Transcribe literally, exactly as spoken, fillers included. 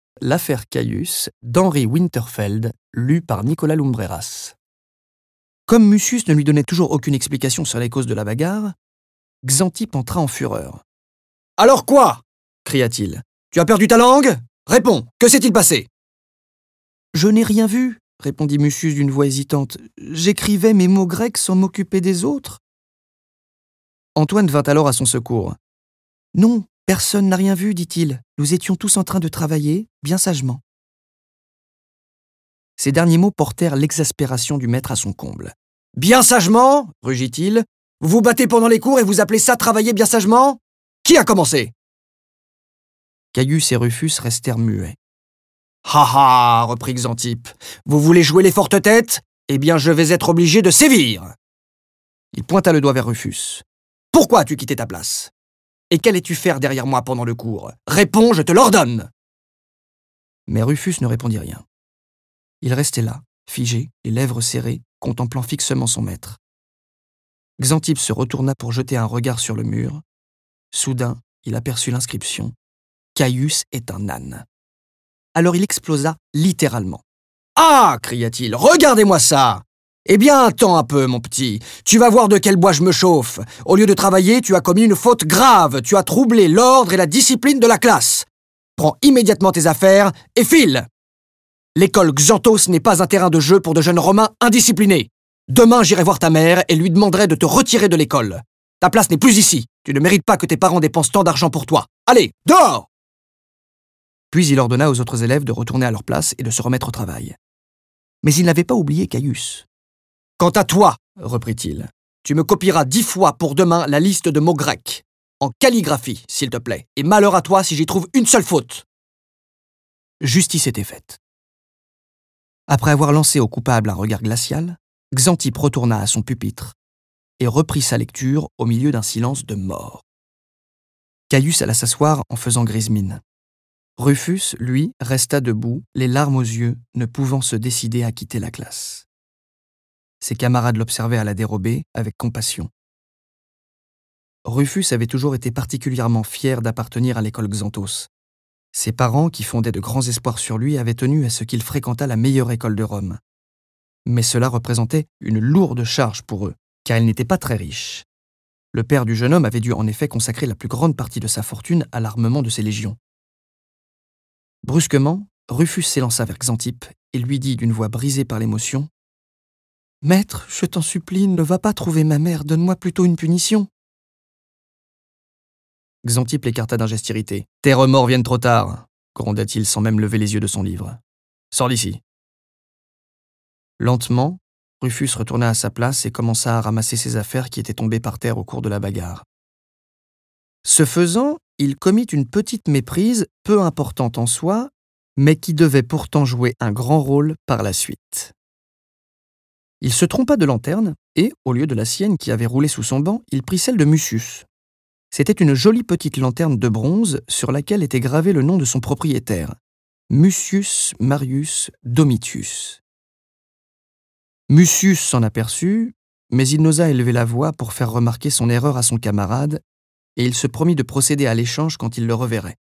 L'affaire Caius d'Henri Winterfeld, lu par Nicolas Lumbreras. Comme Mucius ne lui donnait toujours aucune explication sur les causes de la bagarre, Xanthippe entra en fureur. « Alors quoi ?» cria-t-il. « Tu as perdu ta langue ? Réponds, que s'est-il passé ?»« Je n'ai rien vu, » répondit Mucius d'une voix hésitante. « J'écrivais mes mots grecs sans m'occuper des autres. » Antoine vint alors à son secours. « Non, personne n'a rien vu, dit-il. Nous étions tous en train de travailler, bien sagement. » Ces derniers mots portèrent l'exaspération du maître à son comble. « Bien sagement » rugit-il. « Vous vous battez pendant les cours et vous appelez ça travailler bien sagement ? Qui a commencé ?» Caius et Rufus restèrent muets. « Ha ha !» reprit Xanthippe. « Vous voulez jouer les fortes têtes ? Eh bien, je vais être obligé de sévir !» Il pointa le doigt vers Rufus. « Pourquoi as-tu quitté ta place ? Et qu'allais-tu faire derrière moi pendant le cours ? Réponds, je te l'ordonne !» Mais Rufus ne répondit rien. Il restait là, figé, les lèvres serrées, contemplant fixement son maître. Xanthippe se retourna pour jeter un regard sur le mur. Soudain, il aperçut l'inscription « Caius est un âne ». Alors il explosa littéralement. « Ah !» cria-t-il. « Regardez-moi ça ! Eh bien, attends un peu, mon petit. Tu vas voir de quel bois je me chauffe. Au lieu de travailler, tu as commis une faute grave. Tu as troublé l'ordre et la discipline de la classe. Prends immédiatement tes affaires et file ! L'école Xanthos n'est pas un terrain de jeu pour de jeunes Romains indisciplinés. Demain, j'irai voir ta mère et lui demanderai de te retirer de l'école. Ta place n'est plus ici. Tu ne mérites pas que tes parents dépensent tant d'argent pour toi. Allez, dehors !» Puis il ordonna aux autres élèves de retourner à leur place et de se remettre au travail. Mais il n'avait pas oublié Caius. « Quant à toi, reprit-il, tu me copieras dix fois pour demain la liste de mots grecs. En calligraphie, s'il te plaît, et malheur à toi si j'y trouve une seule faute. » Justice était faite. Après avoir lancé au coupable un regard glacial, Xanthippe retourna à son pupitre et reprit sa lecture au milieu d'un silence de mort. Caius alla s'asseoir en faisant grise mine. Rufus, lui, resta debout, les larmes aux yeux, ne pouvant se décider à quitter la classe. Ses camarades l'observaient à la dérobée avec compassion. Rufus avait toujours été particulièrement fier d'appartenir à l'école Xanthos. Ses parents, qui fondaient de grands espoirs sur lui, avaient tenu à ce qu'il fréquentât la meilleure école de Rome. Mais cela représentait une lourde charge pour eux, car ils n'étaient pas très riches. Le père du jeune homme avait dû en effet consacrer la plus grande partie de sa fortune à l'armement de ses légions. Brusquement, Rufus s'élança vers Xanthippe et lui dit d'une voix brisée par l'émotion : « Maître, je t'en supplie, ne va pas trouver ma mère, donne-moi plutôt une punition. » Xanthippe l'écarta d'un geste irrité. « Tes remords viennent trop tard, » gronda-t-il sans même lever les yeux de son livre. « Sors d'ici. » Lentement, Rufus retourna à sa place et commença à ramasser ses affaires qui étaient tombées par terre au cours de la bagarre. Ce faisant, il commit une petite méprise, peu importante en soi, mais qui devait pourtant jouer un grand rôle par la suite. Il se trompa de lanterne et, au lieu de la sienne qui avait roulé sous son banc, il prit celle de Mucius. C'était une jolie petite lanterne de bronze sur laquelle était gravé le nom de son propriétaire, Mucius Marius Domitius. Mucius s'en aperçut, mais il n'osa élever la voix pour faire remarquer son erreur à son camarade, et il se promit de procéder à l'échange quand il le reverrait.